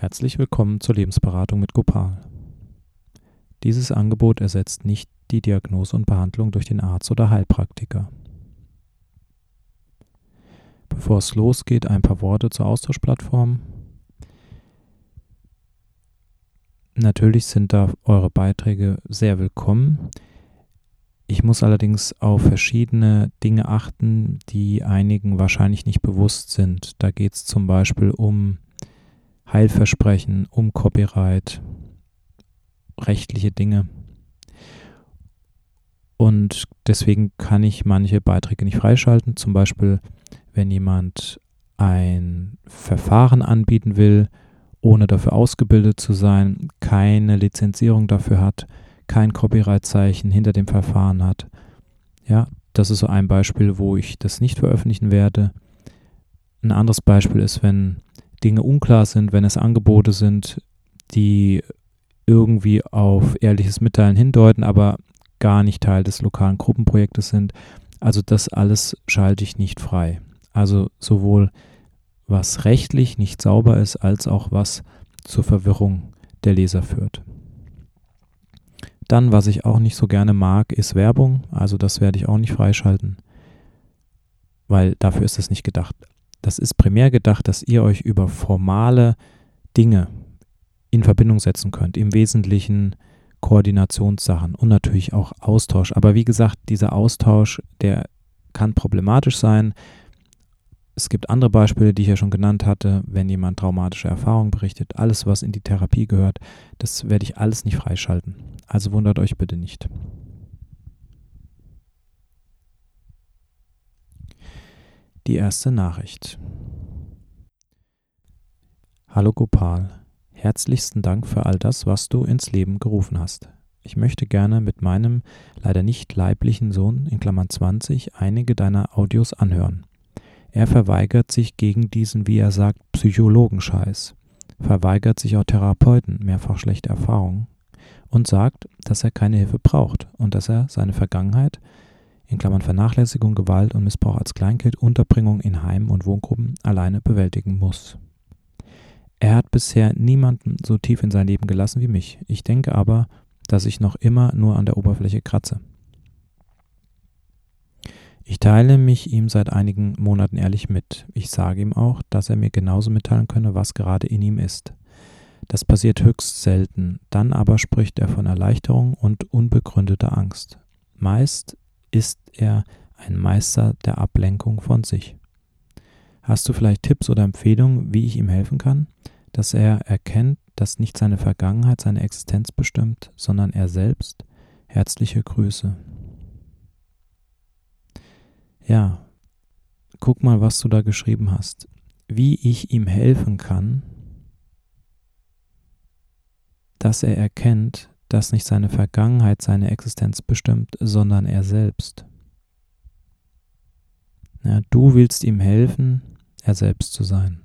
Herzlich willkommen zur Lebensberatung mit Gopal. Dieses Angebot ersetzt nicht die Diagnose und Behandlung durch den Arzt oder Heilpraktiker. Bevor es losgeht, ein paar Worte zur Austauschplattform. Natürlich sind da eure Beiträge sehr willkommen. Ich muss allerdings auf verschiedene Dinge achten, die einigen wahrscheinlich nicht bewusst sind. Da geht es zum Beispiel um Heilversprechen, um Copyright, rechtliche Dinge. Und deswegen kann ich manche Beiträge nicht freischalten. Zum Beispiel, wenn jemand ein Verfahren anbieten will, ohne dafür ausgebildet zu sein, keine Lizenzierung dafür hat, kein Copyright-Zeichen hinter dem Verfahren hat. Ja, das ist so ein Beispiel, wo ich das nicht veröffentlichen werde. Ein anderes Beispiel ist, wenn Dinge unklar sind, wenn es Angebote sind, die irgendwie auf ehrliches Mitteilen hindeuten, aber gar nicht Teil des lokalen Gruppenprojektes sind. Also das alles schalte ich nicht frei. Also sowohl was rechtlich nicht sauber ist, als auch was zur Verwirrung der Leser führt. Dann, was ich auch nicht so gerne mag, ist Werbung. Also das werde ich auch nicht freischalten, weil dafür ist es nicht gedacht. Das ist primär gedacht, dass ihr euch über formale Dinge in Verbindung setzen könnt. Im Wesentlichen Koordinationssachen und natürlich auch Austausch. Aber wie gesagt, dieser Austausch, der kann problematisch sein. Es gibt andere Beispiele, die ich ja schon genannt hatte, wenn jemand traumatische Erfahrungen berichtet. Alles, was in die Therapie gehört, das werde ich alles nicht freischalten. Also wundert euch bitte nicht. Die erste Nachricht. Hallo Gopal, herzlichsten Dank für all das, was du ins Leben gerufen hast. Ich möchte gerne mit meinem leider nicht leiblichen Sohn, in Klammern 20, einige deiner Audios anhören. Er verweigert sich gegen diesen, wie er sagt, Psychologenscheiß, verweigert sich auch Therapeuten, mehrfach schlechte Erfahrungen und sagt, dass er keine Hilfe braucht und dass er seine Vergangenheit, in Klammern Vernachlässigung, Gewalt und Missbrauch als Kleinkind, Unterbringung in Heimen und Wohngruppen alleine bewältigen muss. Er hat bisher niemanden so tief in sein Leben gelassen wie mich. Ich denke aber, dass ich noch immer nur an der Oberfläche kratze. Ich teile mich ihm seit einigen Monaten ehrlich mit. Ich sage ihm auch, dass er mir genauso mitteilen könne, was gerade in ihm ist. Das passiert höchst selten. Dann aber spricht er von Erleichterung und unbegründeter Angst. Meist ist er ein Meister der Ablenkung von sich. Hast du vielleicht Tipps oder Empfehlungen, wie ich ihm helfen kann, dass er erkennt, dass nicht seine Vergangenheit seine Existenz bestimmt, sondern er selbst? Herzliche Grüße. Ja, guck mal, was du da geschrieben hast. Wie ich ihm helfen kann, dass er erkennt, dass nicht seine Vergangenheit seine Existenz bestimmt, sondern er selbst. Ja, du willst ihm helfen, er selbst zu sein.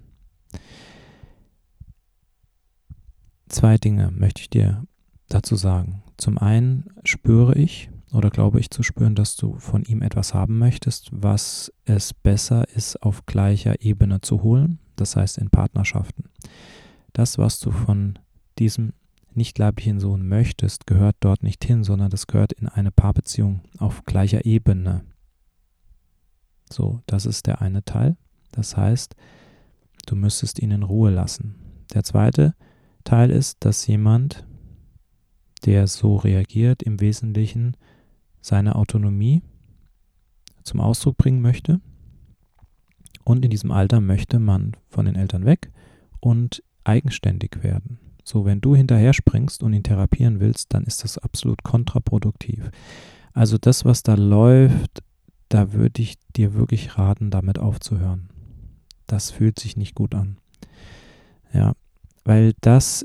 2 Dinge möchte ich dir dazu sagen. Zum einen spüre ich oder glaube ich zu spüren, dass du von ihm etwas haben möchtest, was es besser ist, auf gleicher Ebene zu holen, das heißt in Partnerschaften. Das, was du von diesem nicht leiblichen Sohn möchtest, gehört dort nicht hin, sondern das gehört in eine Paarbeziehung auf gleicher Ebene. So, das ist der eine Teil. Das heißt, du müsstest ihn in Ruhe lassen. Der zweite Teil ist, dass jemand, der so reagiert, im Wesentlichen seine Autonomie zum Ausdruck bringen möchte. Und in diesem Alter möchte man von den Eltern weg und eigenständig werden. So, wenn du hinterher springst und ihn therapieren willst, dann ist das absolut kontraproduktiv. Also das, was da läuft, da würde ich dir wirklich raten, damit aufzuhören. Das fühlt sich nicht gut an. Ja, weil das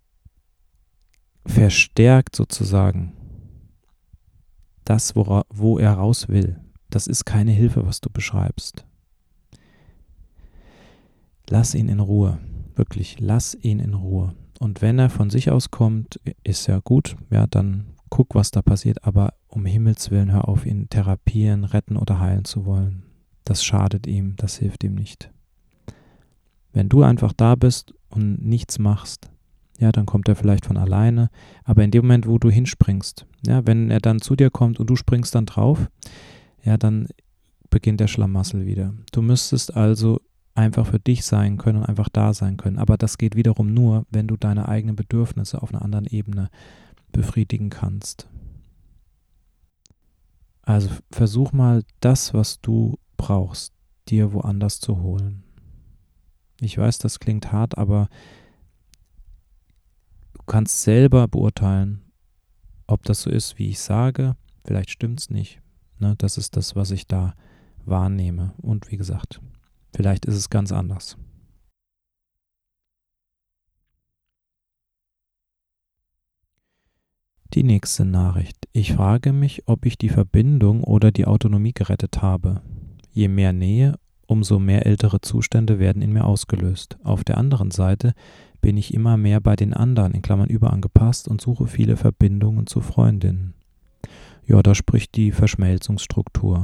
verstärkt sozusagen das, wo er raus will. Das ist keine Hilfe, was du beschreibst. Lass ihn in Ruhe. Wirklich, lass ihn in Ruhe. Und wenn er von sich aus kommt, ist ja gut, ja, dann guck, was da passiert, aber um Himmels Willen, hör auf, ihn therapieren, retten oder heilen zu wollen. Das schadet ihm, das hilft ihm nicht. Wenn du einfach da bist und nichts machst, ja, dann kommt er vielleicht von alleine. Aber in dem Moment, wo du hinspringst, ja, wenn er dann zu dir kommt und du springst dann drauf, ja, dann beginnt der Schlamassel wieder. Du müsstest also einfach für dich sein können und einfach da sein können. Aber das geht wiederum nur, wenn du deine eigenen Bedürfnisse auf einer anderen Ebene befriedigen kannst. Also versuch mal das, was du brauchst, dir woanders zu holen. Ich weiß, das klingt hart, aber du kannst selber beurteilen, ob das so ist, wie ich sage. Vielleicht stimmt es nicht. Ne? Das ist das, was ich da wahrnehme. Und wie gesagt, vielleicht ist es ganz anders. Die nächste Nachricht. Ich frage mich, ob ich die Verbindung oder die Autonomie gerettet habe. Je mehr Nähe, umso mehr ältere Zustände werden in mir ausgelöst. Auf der anderen Seite bin ich immer mehr bei den anderen, in Klammern überangepasst, und suche viele Verbindungen zu Freundinnen. Ja, da spricht die Verschmelzungsstruktur.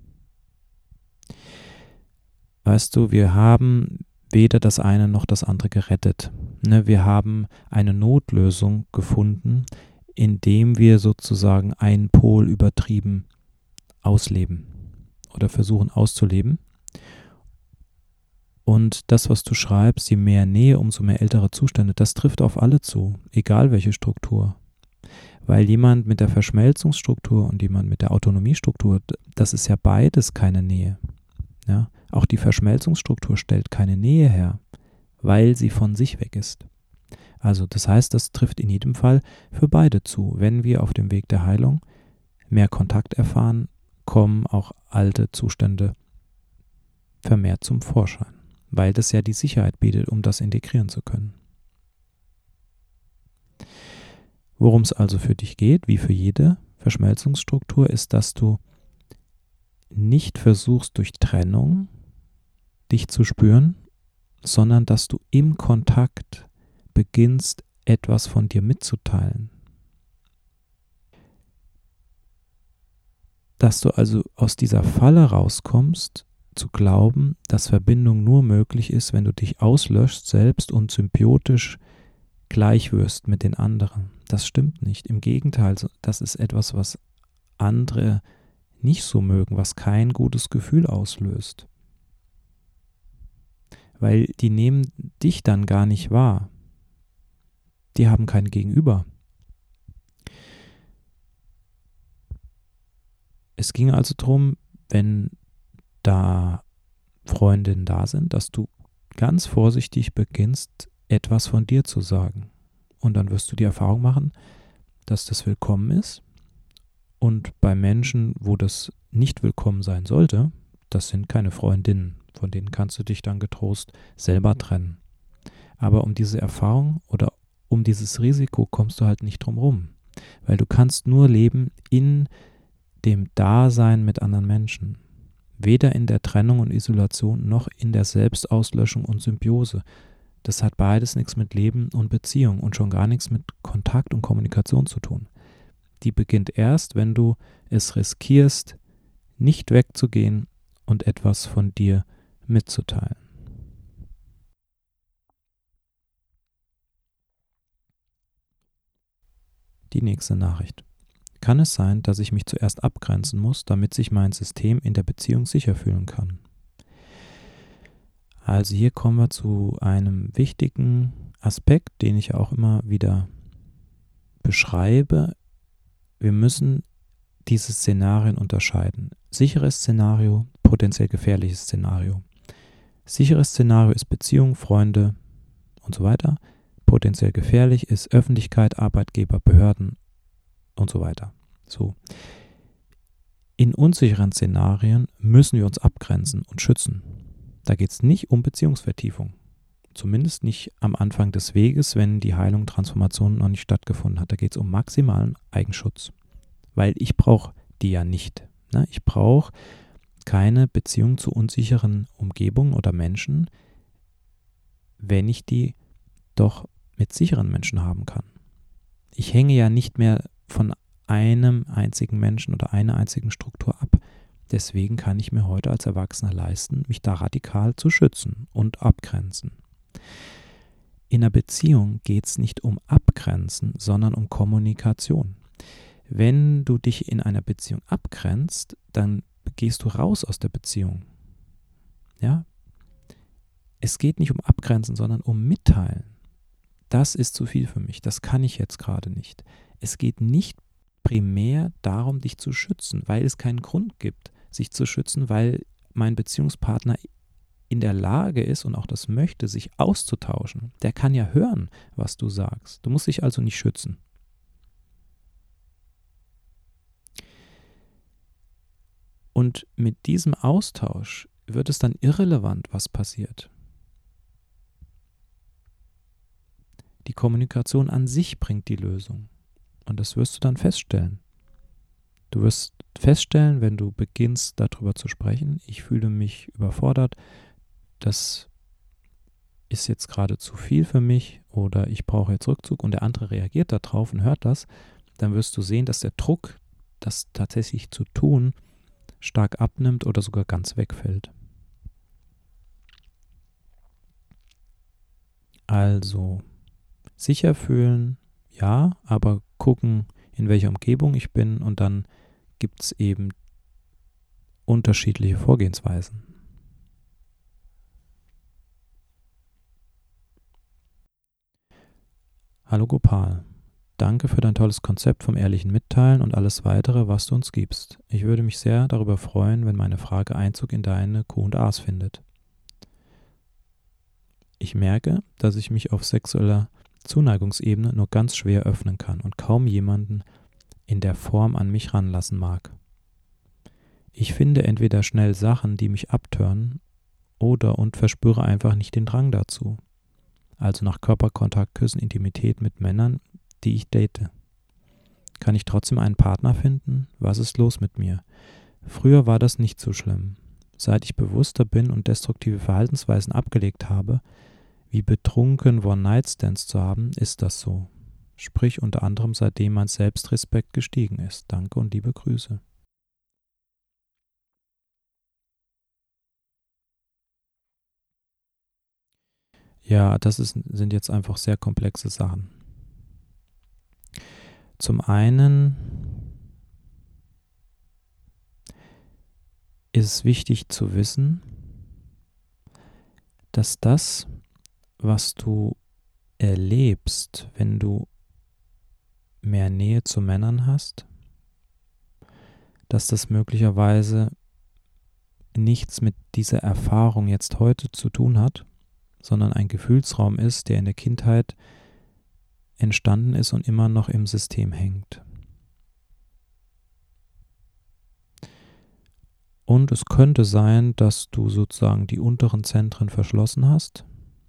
Weißt du, wir haben weder das eine noch das andere gerettet. Ne, wir haben eine Notlösung gefunden, indem wir sozusagen einen Pol übertrieben ausleben oder versuchen auszuleben. Und das, was du schreibst, je mehr Nähe, umso mehr ältere Zustände, das trifft auf alle zu, egal welche Struktur. Weil jemand mit der Verschmelzungsstruktur und jemand mit der Autonomiestruktur, das ist ja beides keine Nähe. Ja? Auch die Verschmelzungsstruktur stellt keine Nähe her, weil sie von sich weg ist. Also das heißt, das trifft in jedem Fall für beide zu. Wenn wir auf dem Weg der Heilung mehr Kontakt erfahren, kommen auch alte Zustände vermehrt zum Vorschein, weil das ja die Sicherheit bietet, um das integrieren zu können. Worum es also für dich geht, wie für jede Verschmelzungsstruktur, ist, dass du nicht versuchst, durch Trennung dich zu spüren, sondern dass du im Kontakt beginnst, etwas von dir mitzuteilen. Dass du also aus dieser Falle rauskommst, zu glauben, dass Verbindung nur möglich ist, wenn du dich auslöschst selbst und symbiotisch gleich wirst mit den anderen. Das stimmt nicht. Im Gegenteil, das ist etwas, was andere nicht so mögen, was kein gutes Gefühl auslöst. Weil die nehmen dich dann gar nicht wahr. Die haben kein Gegenüber. Es ging also darum, wenn da Freundinnen da sind, dass du ganz vorsichtig beginnst, etwas von dir zu sagen. Und dann wirst du die Erfahrung machen, dass das willkommen ist. Und bei Menschen, wo das nicht willkommen sein sollte, das sind keine Freundinnen. Von denen kannst du dich dann getrost selber trennen. Aber um diese Erfahrung oder um dieses Risiko kommst du halt nicht drum rum. Weil du kannst nur leben in dem Dasein mit anderen Menschen. Weder in der Trennung und Isolation noch in der Selbstauslöschung und Symbiose. Das hat beides nichts mit Leben und Beziehung und schon gar nichts mit Kontakt und Kommunikation zu tun. Die beginnt erst, wenn du es riskierst, nicht wegzugehen und etwas von dir mitzuteilen. Die nächste Nachricht. Kann es sein, dass ich mich zuerst abgrenzen muss, damit sich mein System in der Beziehung sicher fühlen kann? Also hier kommen wir zu einem wichtigen Aspekt, den ich auch immer wieder beschreibe. Wir müssen diese Szenarien unterscheiden. Sicheres Szenario, potenziell gefährliches Szenario. Sicheres Szenario ist Beziehung, Freunde und so weiter. Potenziell gefährlich ist Öffentlichkeit, Arbeitgeber, Behörden und so weiter. So. In unsicheren Szenarien müssen wir uns abgrenzen und schützen. Da geht es nicht um Beziehungsvertiefung. Zumindest nicht am Anfang des Weges, wenn die Heilung, Transformation noch nicht stattgefunden hat. Da geht es um maximalen Eigenschutz. Weil ich brauche die ja nicht. Ne? Ich brauche keine Beziehung zu unsicheren Umgebungen oder Menschen, wenn ich die doch mit sicheren Menschen haben kann. Ich hänge ja nicht mehr von einem einzigen Menschen oder einer einzigen Struktur ab. Deswegen kann ich mir heute als Erwachsener leisten, mich da radikal zu schützen und abgrenzen. In einer Beziehung geht es nicht um Abgrenzen, sondern um Kommunikation. Wenn du dich in einer Beziehung abgrenzt, dann gehst du raus aus der Beziehung. Ja? Es geht nicht um Abgrenzen, sondern um Mitteilen. Das ist zu viel für mich, das kann ich jetzt gerade nicht. Es geht nicht primär darum, dich zu schützen, weil es keinen Grund gibt, sich zu schützen, weil mein Beziehungspartner in der Lage ist und auch das möchte, sich auszutauschen. Der kann ja hören, was du sagst. Du musst dich also nicht schützen. Und mit diesem Austausch wird es dann irrelevant, was passiert. Die Kommunikation an sich bringt die Lösung. Und das wirst du dann feststellen. Du wirst feststellen, wenn du beginnst, darüber zu sprechen, ich fühle mich überfordert, das ist jetzt gerade zu viel für mich oder ich brauche jetzt Rückzug und der andere reagiert darauf und hört das, dann wirst du sehen, dass der Druck, das tatsächlich zu tun, stark abnimmt oder sogar ganz wegfällt. Also, sicher fühlen, ja, aber gucken, in welcher Umgebung ich bin und dann gibt es eben unterschiedliche Vorgehensweisen. Hallo Gopal, danke für dein tolles Konzept vom ehrlichen Mitteilen und alles weitere, was du uns gibst. Ich würde mich sehr darüber freuen, wenn meine Frage Einzug in deine Q&As findet. Ich merke, dass ich mich auf sexueller Zuneigungsebene nur ganz schwer öffnen kann und kaum jemanden in der Form an mich ranlassen mag. Ich finde entweder schnell Sachen, die mich abtören, und verspüre einfach nicht den Drang dazu. Also nach Körperkontakt, Küssen, Intimität mit Männern, die ich date. Kann ich trotzdem einen Partner finden? Was ist los mit mir? Früher war das nicht so schlimm. Seit ich bewusster bin und destruktive Verhaltensweisen abgelegt habe, wie betrunken One-Night-Stands zu haben, ist das so. Sprich unter anderem seitdem mein Selbstrespekt gestiegen ist. Danke und liebe Grüße. Ja, sind jetzt einfach sehr komplexe Sachen. Zum einen ist es wichtig zu wissen, dass das, was du erlebst, wenn du mehr Nähe zu Männern hast, dass das möglicherweise nichts mit dieser Erfahrung jetzt heute zu tun hat, sondern ein Gefühlsraum ist, der in der Kindheit entstanden ist und immer noch im System hängt. Und es könnte sein, dass du sozusagen die unteren Zentren verschlossen hast,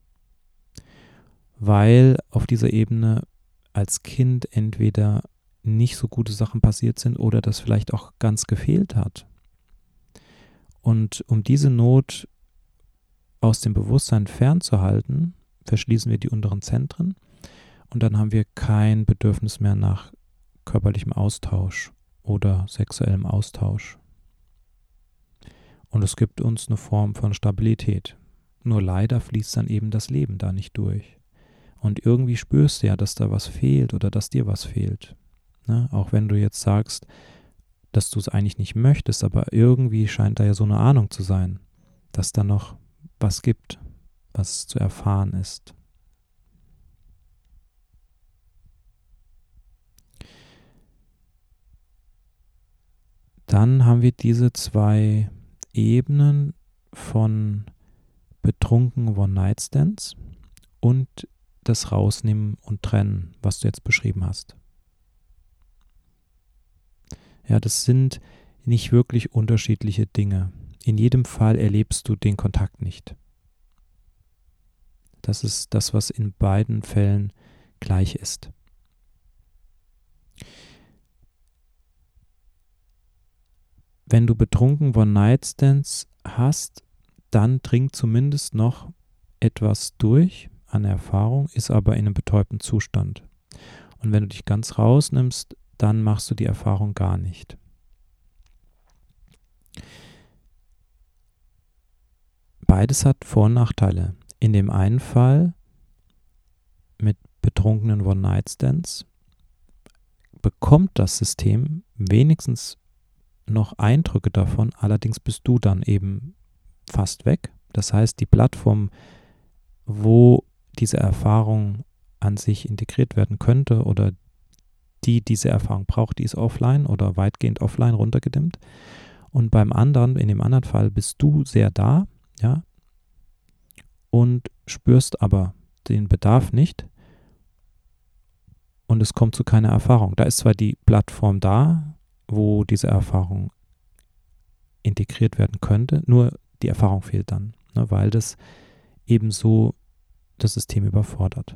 weil auf dieser Ebene als Kind entweder nicht so gute Sachen passiert sind oder das vielleicht auch ganz gefehlt hat. Und um diese Not aus dem Bewusstsein fernzuhalten, verschließen wir die unteren Zentren und dann haben wir kein Bedürfnis mehr nach körperlichem Austausch oder sexuellem Austausch. Und es gibt uns eine Form von Stabilität. Nur leider fließt dann eben das Leben da nicht durch. Und irgendwie spürst du ja, dass da was fehlt oder dass dir was fehlt. Ne? Auch wenn du jetzt sagst, dass du es eigentlich nicht möchtest, aber irgendwie scheint da ja so eine Ahnung zu sein, dass da noch was gibt, was zu erfahren ist. Dann haben wir diese zwei Ebenen von betrunken One-Night-Stands und das Rausnehmen und Trennen, was du jetzt beschrieben hast. Ja, das sind nicht wirklich unterschiedliche Dinge. In jedem Fall erlebst du den Kontakt nicht. Das ist das, was in beiden Fällen gleich ist. Wenn du betrunken One-Night-Stands hast, dann dringt zumindest noch etwas durch an Erfahrung, ist aber in einem betäubten Zustand. Und wenn du dich ganz rausnimmst, dann machst du die Erfahrung gar nicht. Beides hat Vor- und Nachteile. In dem einen Fall mit betrunkenen One-Night-Stands bekommt das System wenigstens noch Eindrücke davon, allerdings bist du dann eben fast weg. Das heißt, die Plattform, wo diese Erfahrung an sich integriert werden könnte oder die diese Erfahrung braucht, die ist offline oder weitgehend offline runtergedimmt. Und beim anderen, in dem anderen Fall, bist du sehr da, ja, und spürst aber den Bedarf nicht und es kommt zu keiner Erfahrung. Da ist zwar die Plattform da, wo diese Erfahrung integriert werden könnte, nur die Erfahrung fehlt dann, ne, weil das ebenso das System überfordert.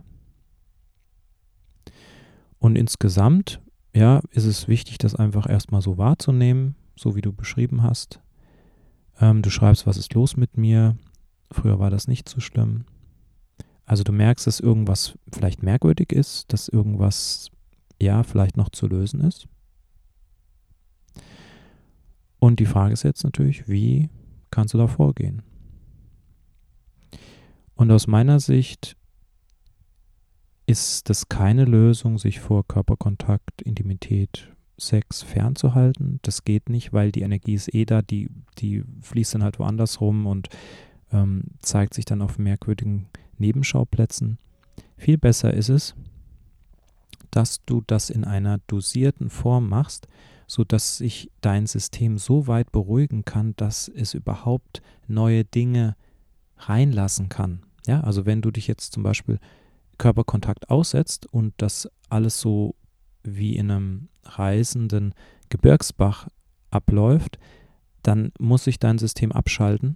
Und insgesamt, ja, ist es wichtig, das einfach erstmal so wahrzunehmen, so wie du beschrieben hast. Du schreibst, was ist los mit mir? Früher war das nicht so schlimm. Also du merkst, dass irgendwas vielleicht merkwürdig ist, dass irgendwas, ja, vielleicht noch zu lösen ist. Und die Frage ist jetzt natürlich, wie kannst du da vorgehen? Und aus meiner Sicht ist das keine Lösung, sich vor Körperkontakt, Intimität, Sex fernzuhalten. Das geht nicht, weil die Energie ist da, die fließt dann halt woanders rum und zeigt sich dann auf merkwürdigen Nebenschauplätzen. Viel besser ist es, dass du das in einer dosierten Form machst, sodass sich dein System so weit beruhigen kann, dass es überhaupt neue Dinge reinlassen kann. Ja, also wenn du dich jetzt zum Beispiel Körperkontakt aussetzt und das alles so wie in einem reißenden Gebirgsbach abläuft, dann muss sich dein System abschalten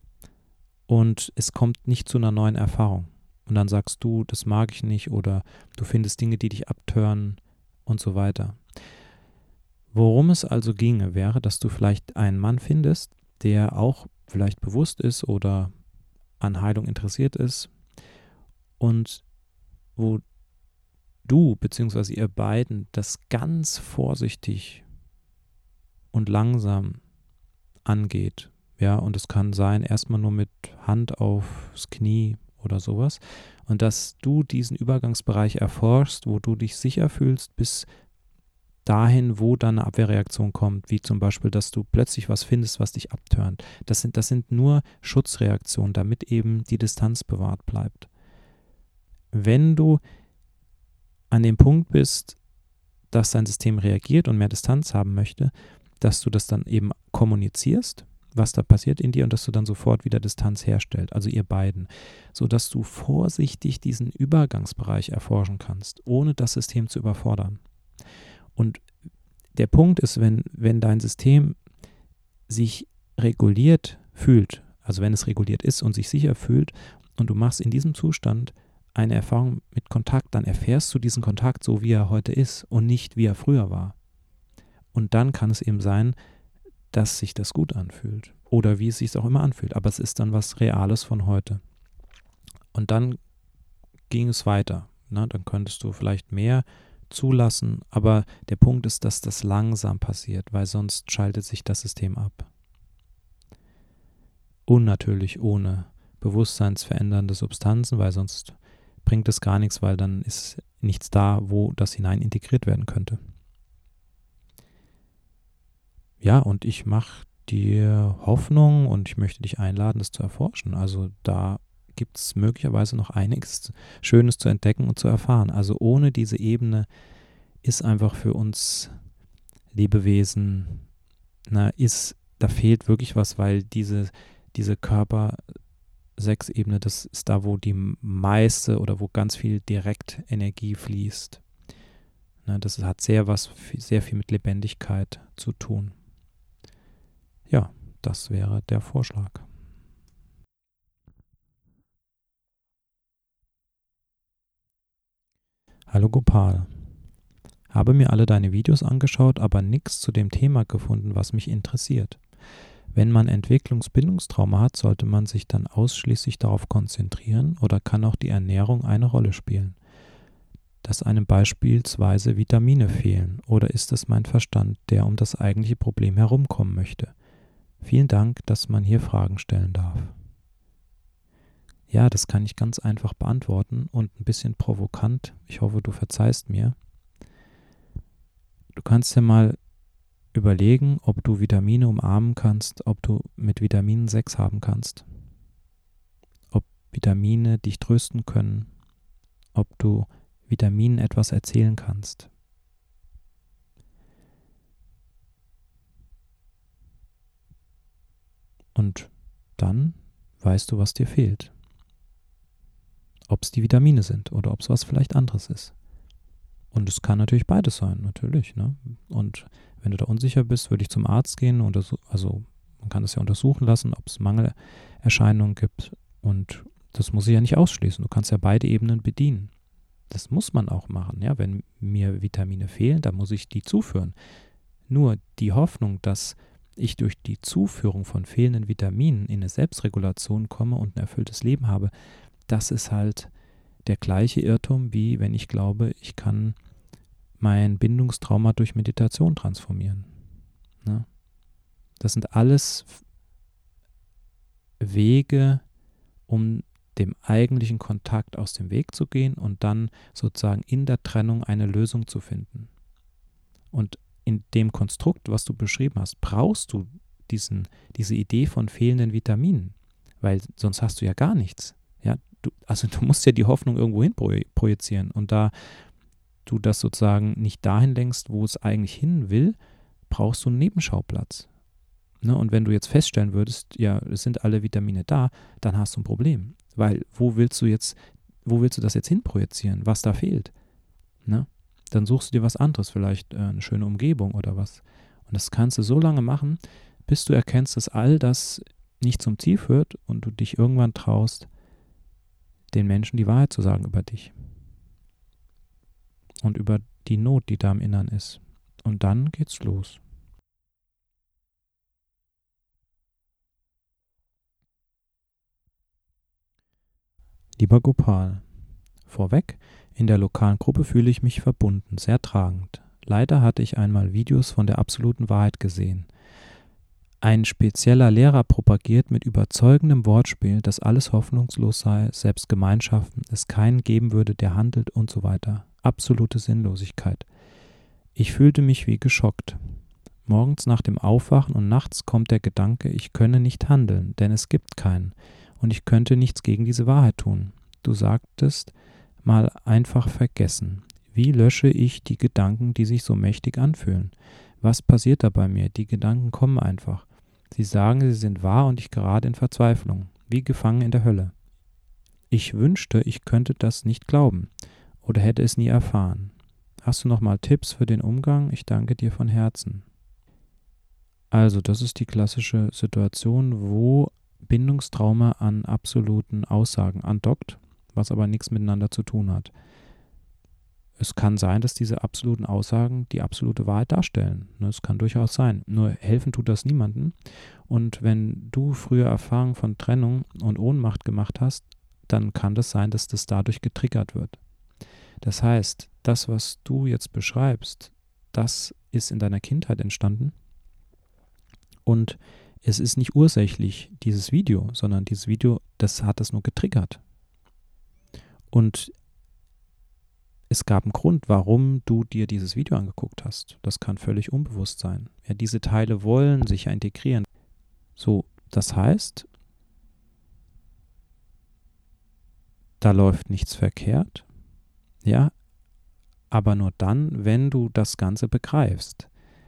und es kommt nicht zu einer neuen Erfahrung. Und dann sagst du, das mag ich nicht oder du findest Dinge, die dich abtören und so weiter. Worum es also ginge, wäre, dass du vielleicht einen Mann findest, der auch vielleicht bewusst ist oder an Heilung interessiert ist und wo du bzw. ihr beiden das ganz vorsichtig und langsam angeht. Ja, und es kann sein, erstmal nur mit Hand aufs Knie oder sowas. Und dass du diesen Übergangsbereich erforschst, wo du dich sicher fühlst, bis dahin, wo dann eine Abwehrreaktion kommt, wie zum Beispiel, dass du plötzlich was findest, was dich abtönt. Das sind nur Schutzreaktionen, damit eben die Distanz bewahrt bleibt. Wenn du an dem Punkt bist, dass dein System reagiert und mehr Distanz haben möchte, dass du das dann eben kommunizierst, was da passiert in dir und dass du dann sofort wieder Distanz herstellst, also ihr beiden, sodass du vorsichtig diesen Übergangsbereich erforschen kannst, ohne das System zu überfordern. Und der Punkt ist, wenn dein System sich reguliert fühlt, also wenn es reguliert ist und sich sicher fühlt und du machst in diesem Zustand eine Erfahrung mit Kontakt, dann erfährst du diesen Kontakt so, wie er heute ist und nicht, wie er früher war. Und dann kann es eben sein, dass sich das gut anfühlt oder wie es sich auch immer anfühlt. Aber es ist dann was Reales von heute. Und dann ging es weiter. Ne? Dann könntest du vielleicht mehr zulassen. Aber der Punkt ist, dass das langsam passiert, weil sonst schaltet sich das System ab. Und natürlich ohne bewusstseinsverändernde Substanzen, weil sonst bringt es gar nichts, weil dann ist nichts da, wo das hinein integriert werden könnte. Ja, und ich mache dir Hoffnung und ich möchte dich einladen, das zu erforschen. Also da gibt es möglicherweise noch einiges Schönes zu entdecken und zu erfahren. Also ohne diese Ebene ist einfach für uns Lebewesen, da fehlt wirklich was, weil diese Körper-6-Ebene, das ist da, wo die meiste oder wo ganz viel Direktenergie fließt. Das hat sehr viel mit Lebendigkeit zu tun. Ja, das wäre der Vorschlag. Hallo Gopal. Habe mir alle deine Videos angeschaut, aber nichts zu dem Thema gefunden, was mich interessiert. Wenn man Entwicklungsbindungstrauma hat, sollte man sich dann ausschließlich darauf konzentrieren oder kann auch die Ernährung eine Rolle spielen? Dass einem beispielsweise Vitamine fehlen oder ist es mein Verstand, der um das eigentliche Problem herumkommen möchte? Vielen Dank, dass man hier Fragen stellen darf. Ja, das kann ich ganz einfach beantworten und ein bisschen provokant. Ich hoffe, du verzeihst mir. Du kannst ja mal überlegen, ob du Vitamine umarmen kannst, ob du mit Vitaminen Sex haben kannst, ob Vitamine dich trösten können, ob du Vitaminen etwas erzählen kannst. Und dann weißt du, was dir fehlt. Ob es die Vitamine sind oder ob es was vielleicht anderes ist. Und es kann natürlich beides sein, natürlich. Ne? Und wenn du da unsicher bist, würde ich zum Arzt gehen. Also man kann das ja untersuchen lassen, ob es Mangelerscheinungen gibt. Und das muss ich ja nicht ausschließen. Du kannst ja beide Ebenen bedienen. Das muss man auch machen. Ja? Wenn mir Vitamine fehlen, dann muss ich die zuführen. Nur die Hoffnung, dass ich durch die Zuführung von fehlenden Vitaminen in eine Selbstregulation komme und ein erfülltes Leben habe, das ist halt der gleiche Irrtum, wie wenn ich glaube, ich kann mein Bindungstrauma durch Meditation transformieren. Ne? Das sind alles Wege, um dem eigentlichen Kontakt aus dem Weg zu gehen und dann sozusagen in der Trennung eine Lösung zu finden. Und in dem Konstrukt, was du beschrieben hast, brauchst du diese Idee von fehlenden Vitaminen, weil sonst hast du ja gar nichts. Ja, du musst ja die Hoffnung irgendwo hin projizieren, und da du das sozusagen nicht dahin lenkst, wo es eigentlich hin will, brauchst du einen Nebenschauplatz. Ne? Und wenn du jetzt feststellen würdest, ja, es sind alle Vitamine da, dann hast du ein Problem, weil wo willst du das jetzt hinprojizieren, was da fehlt? Ne? Dann suchst du dir was anderes, vielleicht eine schöne Umgebung oder was. Und das kannst du so lange machen, bis du erkennst, dass all das nicht zum Ziel führt und du dich irgendwann traust, den Menschen die Wahrheit zu sagen über dich und über die Not, die da im Innern ist. Und dann geht's los. Lieber Gopal, vorweg, in der lokalen Gruppe fühle ich mich verbunden, sehr tragend. Leider hatte ich einmal Videos von der absoluten Wahrheit gesehen. Ein spezieller Lehrer propagiert mit überzeugendem Wortspiel, dass alles hoffnungslos sei, selbst Gemeinschaften es keinen geben würde, der handelt und so weiter. Absolute Sinnlosigkeit. Ich fühlte mich wie geschockt. Morgens nach dem Aufwachen und nachts kommt der Gedanke, ich könne nicht handeln, denn es gibt keinen, und ich könnte nichts gegen diese Wahrheit tun. Du sagtest, mal einfach vergessen. Wie lösche ich die Gedanken, die sich so mächtig anfühlen? Was passiert da bei mir? Die Gedanken kommen einfach. Sie sagen, sie sind wahr und ich gerate in Verzweiflung, wie gefangen in der Hölle. Ich wünschte, ich könnte das nicht glauben oder hätte es nie erfahren. Hast du noch mal Tipps für den Umgang? Ich danke dir von Herzen. Also, das ist die klassische Situation, wo Bindungstrauma an absoluten Aussagen andockt, was aber nichts miteinander zu tun hat. Es kann sein, dass diese absoluten Aussagen die absolute Wahrheit darstellen. Es kann durchaus sein. Nur helfen tut das niemandem. Und wenn du früher Erfahrungen von Trennung und Ohnmacht gemacht hast, dann kann das sein, dass das dadurch getriggert wird. Das heißt, das, was du jetzt beschreibst, das ist in deiner Kindheit entstanden. Und es ist nicht ursächlich, dieses Video, sondern dieses Video, das hat das nur getriggert. Und es gab einen Grund, warum du dir dieses Video angeguckt hast. Das kann völlig unbewusst sein. Ja, diese Teile wollen sich ja integrieren. So, das heißt, da läuft nichts verkehrt, ja, aber nur dann, wenn du das Ganze begreifst.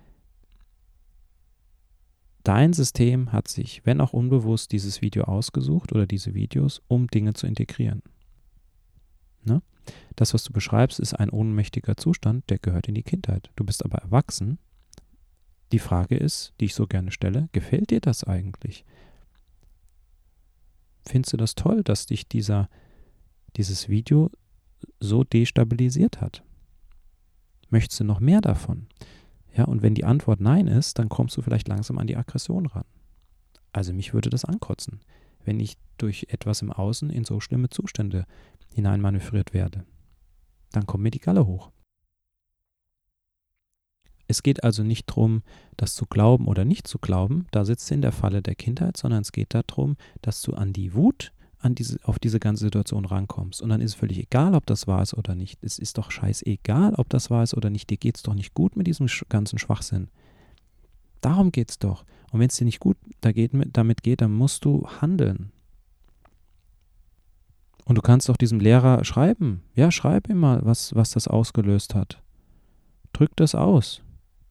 Dein System hat sich, wenn auch unbewusst, dieses Video ausgesucht oder diese Videos, um Dinge zu integrieren. Ne? Das, was du beschreibst, ist ein ohnmächtiger Zustand, der gehört in die Kindheit. Du bist aber erwachsen. Die Frage ist, die ich so gerne stelle, gefällt dir das eigentlich? Findest du das toll, dass dich dieses Video so destabilisiert hat? Möchtest du noch mehr davon? Ja, und wenn die Antwort nein ist, dann kommst du vielleicht langsam an die Aggression ran. Also mich würde das ankotzen, wenn ich durch etwas im Außen in so schlimme Zustände hineinmanövriert werde. Dann kommt mir die Galle hoch. Es geht also nicht darum, das zu glauben oder nicht zu glauben, da sitzt du in der Falle der Kindheit, sondern es geht darum, dass du an die Wut, auf diese ganze Situation rankommst. Und dann ist es völlig egal, ob das wahr ist oder nicht. Es ist doch scheißegal, ob das wahr ist oder nicht. Dir geht es doch nicht gut mit diesem ganzen Schwachsinn. Darum geht es doch. Und wenn es dir nicht gut damit geht, dann musst du handeln. Und du kannst doch diesem Lehrer schreiben. Ja, schreib ihm mal, was das ausgelöst hat. Drück das aus.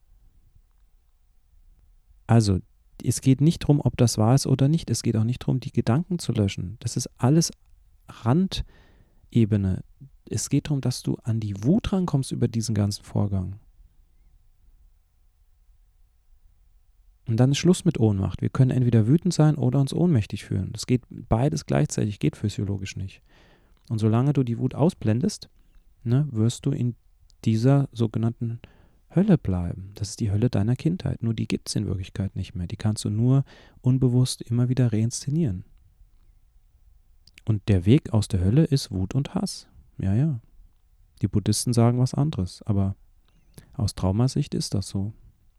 Also, es geht nicht darum, ob das wahr ist oder nicht. Es geht auch nicht darum, die Gedanken zu löschen. Das ist alles Randebene. Es geht darum, dass du an die Wut rankommst über diesen ganzen Vorgang. Und dann ist Schluss mit Ohnmacht. Wir können entweder wütend sein oder uns ohnmächtig fühlen. Das geht beides gleichzeitig, geht physiologisch nicht. Und solange du die Wut ausblendest, wirst du in dieser sogenannten Hölle bleiben. Das ist die Hölle deiner Kindheit. Nur die gibt es in Wirklichkeit nicht mehr. Die kannst du nur unbewusst immer wieder reinszenieren. Und der Weg aus der Hölle ist Wut und Hass. Ja, ja. Die Buddhisten sagen was anderes, aber aus Traumasicht ist das so.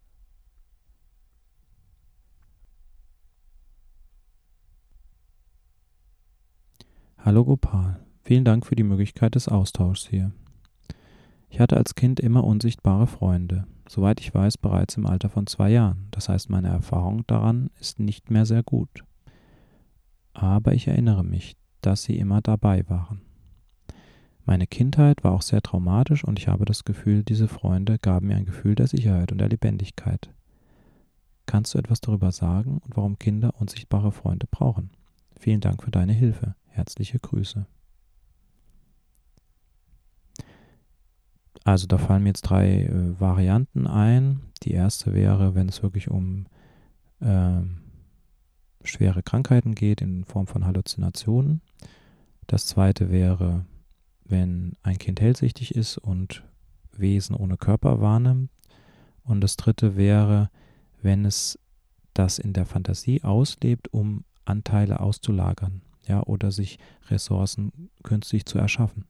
Hallo Gopal, vielen Dank für die Möglichkeit des Austauschs hier. Ich hatte als Kind immer unsichtbare Freunde, soweit ich weiß bereits im Alter von 2 Jahren. Das heißt, meine Erfahrung daran ist nicht mehr sehr gut. Aber ich erinnere mich, dass sie immer dabei waren. Meine Kindheit war auch sehr traumatisch und ich habe das Gefühl, diese Freunde gaben mir ein Gefühl der Sicherheit und der Lebendigkeit. Kannst du etwas darüber sagen und warum Kinder unsichtbare Freunde brauchen? Vielen Dank für deine Hilfe. Herzliche Grüße. Also da fallen mir jetzt 3 Varianten ein. Die erste wäre, wenn es wirklich um schwere Krankheiten geht in Form von Halluzinationen. Das zweite wäre, wenn ein Kind hellsichtig ist und Wesen ohne Körper wahrnimmt. Und das dritte wäre, wenn es das in der Fantasie auslebt, um Anteile auszulagern, ja, oder sich Ressourcen künstlich zu erschaffen.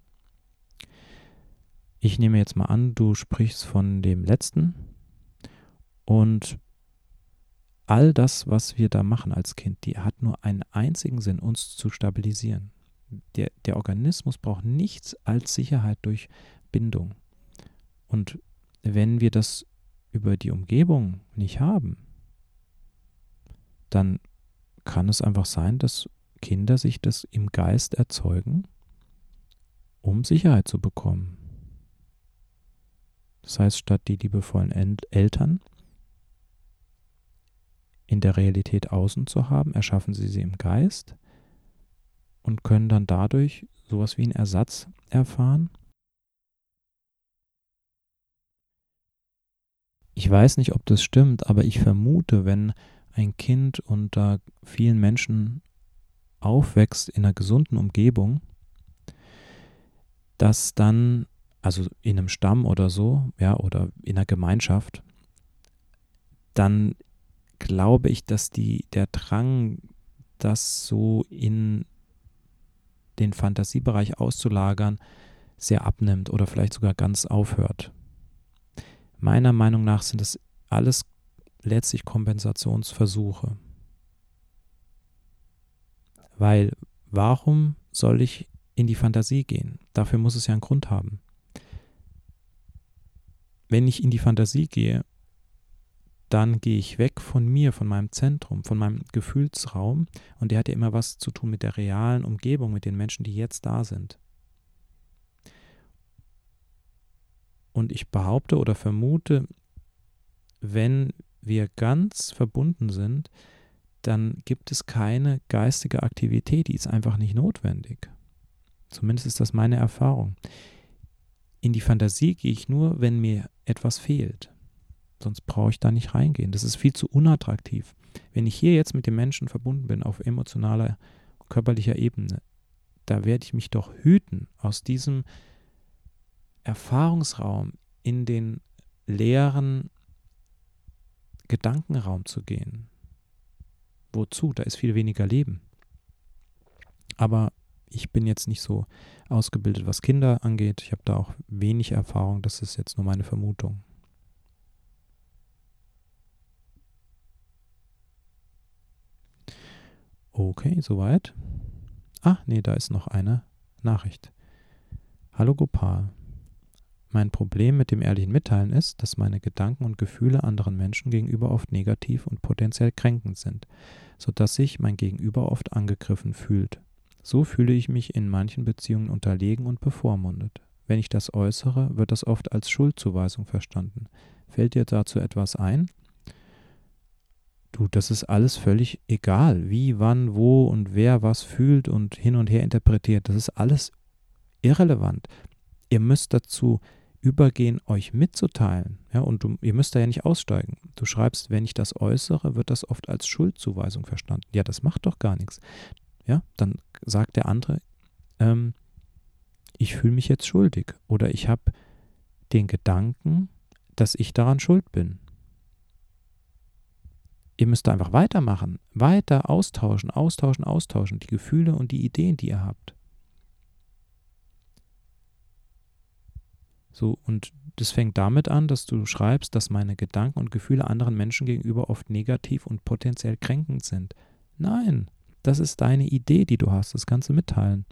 Ich nehme jetzt mal an, du sprichst von dem letzten und all das, was wir da machen als Kind, die hat nur einen einzigen Sinn, uns zu stabilisieren. Der Organismus braucht nichts als Sicherheit durch Bindung. Und wenn wir das über die Umgebung nicht haben, dann kann es einfach sein, dass Kinder sich das im Geist erzeugen, um Sicherheit zu bekommen. Das heißt, statt die liebevollen Eltern in der Realität außen zu haben, erschaffen sie im Geist und können dann dadurch sowas wie einen Ersatz erfahren. Ich weiß nicht, ob das stimmt, aber ich vermute, wenn ein Kind unter vielen Menschen aufwächst in einer gesunden Umgebung, dass dann, also in einem Stamm oder so, ja, oder in einer Gemeinschaft, dann glaube ich, dass der Drang, das so in den Fantasiebereich auszulagern, sehr abnimmt oder vielleicht sogar ganz aufhört. Meiner Meinung nach sind das alles letztlich Kompensationsversuche. Weil warum soll ich in die Fantasie gehen? Dafür muss es ja einen Grund haben. Wenn ich in die Fantasie gehe, dann gehe ich weg von mir, von meinem Zentrum, von meinem Gefühlsraum und der hat ja immer was zu tun mit der realen Umgebung, mit den Menschen, die jetzt da sind. Und ich behaupte oder vermute, wenn wir ganz verbunden sind, dann gibt es keine geistige Aktivität, die ist einfach nicht notwendig. Zumindest ist das meine Erfahrung. In die Fantasie gehe ich nur, wenn mir etwas fehlt. Sonst brauche ich da nicht reingehen. Das ist viel zu unattraktiv. Wenn ich hier jetzt mit dem Menschen verbunden bin, auf emotionaler, körperlicher Ebene, da werde ich mich doch hüten, aus diesem Erfahrungsraum in den leeren Gedankenraum zu gehen. Wozu? Da ist viel weniger Leben. Aber ich bin jetzt nicht so ausgebildet, was Kinder angeht. Ich habe da auch wenig Erfahrung. Das ist jetzt nur meine Vermutung. Okay, soweit. Ah, nee, da ist noch eine Nachricht. Hallo Gopal. Mein Problem mit dem ehrlichen Mitteilen ist, dass meine Gedanken und Gefühle anderen Menschen gegenüber oft negativ und potenziell kränkend sind, sodass sich mein Gegenüber oft angegriffen fühlt. So fühle ich mich in manchen Beziehungen unterlegen und bevormundet. Wenn ich das äußere, wird das oft als Schuldzuweisung verstanden. Fällt dir dazu etwas ein? Du, das ist alles völlig egal, wie, wann, wo und wer was fühlt und hin und her interpretiert. Das ist alles irrelevant. Ihr müsst dazu übergehen, euch mitzuteilen. Ja, und ihr müsst da ja nicht aussteigen. Du schreibst, wenn ich das äußere, wird das oft als Schuldzuweisung verstanden. Ja, das macht doch gar nichts. Ja, dann sagt der andere, ich fühle mich jetzt schuldig oder ich habe den Gedanken, dass ich daran schuld bin. Ihr müsst einfach weitermachen, weiter austauschen, die Gefühle und die Ideen, die ihr habt. So, und das fängt damit an, dass du schreibst, dass meine Gedanken und Gefühle anderen Menschen gegenüber oft negativ und potenziell kränkend sind. Nein, das ist deine Idee, die du hast, das kannst du mitteilen.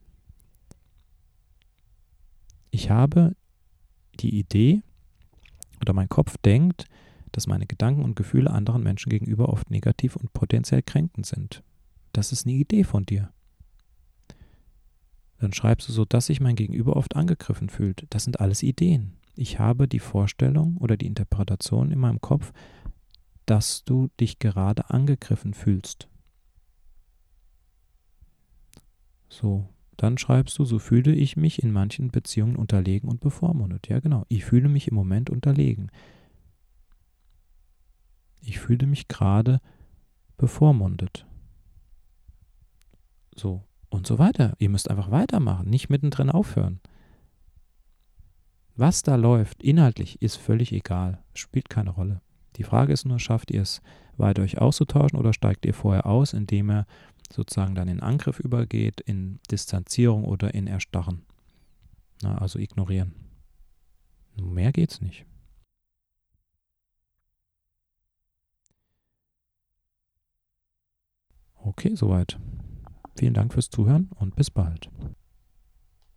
Ich habe die Idee oder mein Kopf denkt, dass meine Gedanken und Gefühle anderen Menschen gegenüber oft negativ und potenziell kränkend sind. Das ist eine Idee von dir. Dann schreibst du so, dass sich mein Gegenüber oft angegriffen fühlt. Das sind alles Ideen. Ich habe die Vorstellung oder die Interpretation in meinem Kopf, dass du dich gerade angegriffen fühlst. So, dann schreibst du, so fühle ich mich in manchen Beziehungen unterlegen und bevormundet. Ja, genau. Ich fühle mich im Moment unterlegen. Ich fühle mich gerade bevormundet. So, und so weiter. Ihr müsst einfach weitermachen, nicht mittendrin aufhören. Was da läuft, inhaltlich, ist völlig egal, spielt keine Rolle. Die Frage ist nur, schafft ihr es weiter euch auszutauschen oder steigt ihr vorher aus, indem er sozusagen dann in Angriff übergeht, in Distanzierung oder in Erstarren. Also ignorieren. Mehr geht's nicht. Okay, soweit. Vielen Dank fürs Zuhören und bis bald.